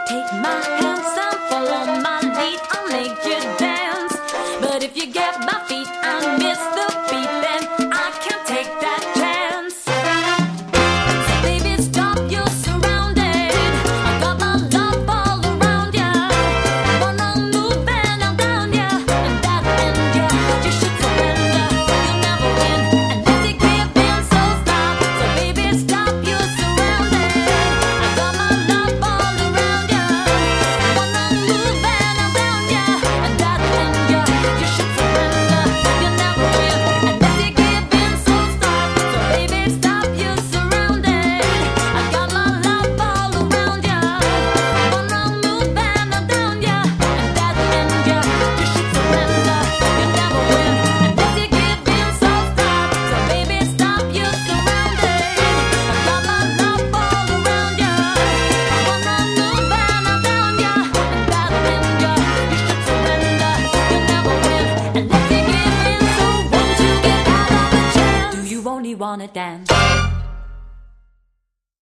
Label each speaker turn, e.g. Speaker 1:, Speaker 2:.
Speaker 1: Take my hands and follow my lead. I'll make you dance. But if you get my feet and miss the beat, then I can't take that chance. So baby, stop, you're surrounded. I got my love all around ya. I wanna move and I'm down ya. And that end ya, you should surrender. You'll never win unless you give in. So stop, so baby, stop, you're surrounded. I got my love all around ya. I wanna move and I'm down ya. And that end ya, you should surrender. You'll never win unless you give in. So stop, so baby, stop, you're surrounded. I got my love all around ya. I wanna move and I'm down ya. And that end ya, you should surrender. You'll never win unless you give in. So stop, so baby, stop, you're surrounded. I got my love all around ya. I wanna move and I'm down ya. And that end ya, you should surrender. You'll never win unless you give in. So won't you get out of the chance? Do you only wanna dance?